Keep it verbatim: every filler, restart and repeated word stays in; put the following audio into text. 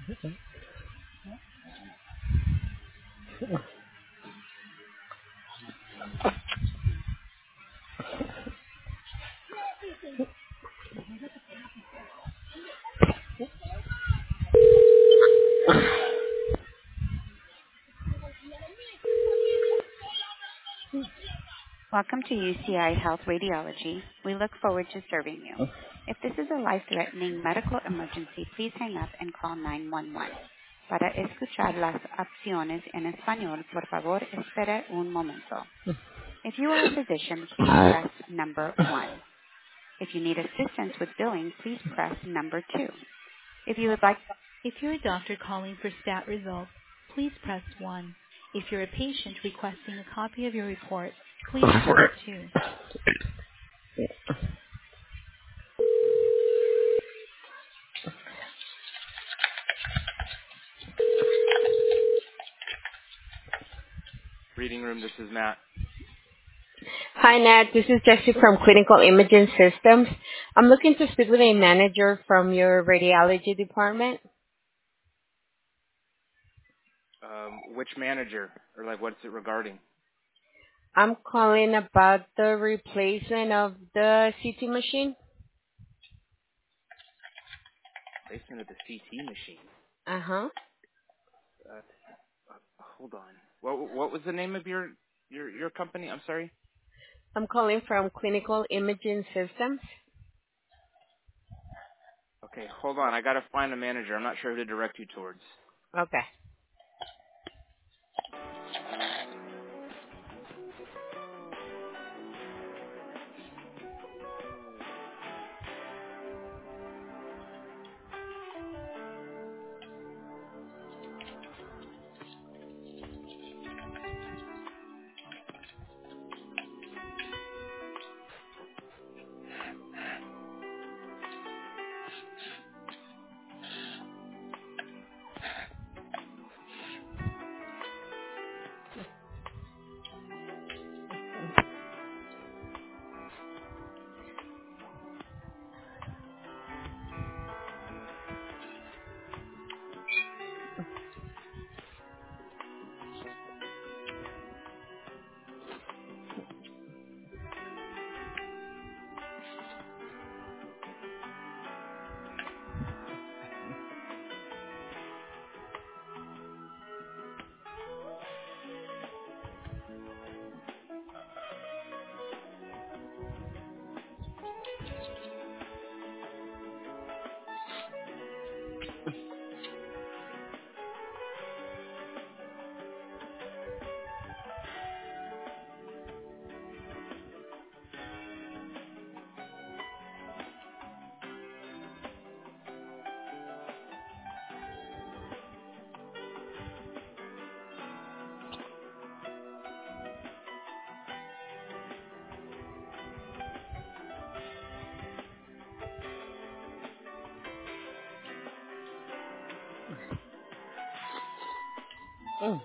Welcome to U C I Health Radiology. We look forward to serving you. If this is a life-threatening medical emergency, please hang up and call nine one one. Para escuchar las opciones en español, por favor, espere un momento. If you are a physician, please press number one. If you need assistance with billing, please press number two. If you would like, if you're a doctor calling for stat results, please press one. If you're a patient requesting a copy of your report, please press two. Reading room, this is Matt. Hi, Nat. This is Jessie from Clinical Imaging Systems. I'm looking to speak with a manager from your radiology department. Um, which manager, or like what's it regarding? I'm calling about the replacement of the C T machine. Placement of the C T machine. Uh-huh. Uh, uh, hold on. What what was the name of your your your company? I'm sorry. I'm calling from Clinical Imaging Systems. Okay, hold on. I gotta find a manager. I'm not sure who to direct you towards. Okay. Mm.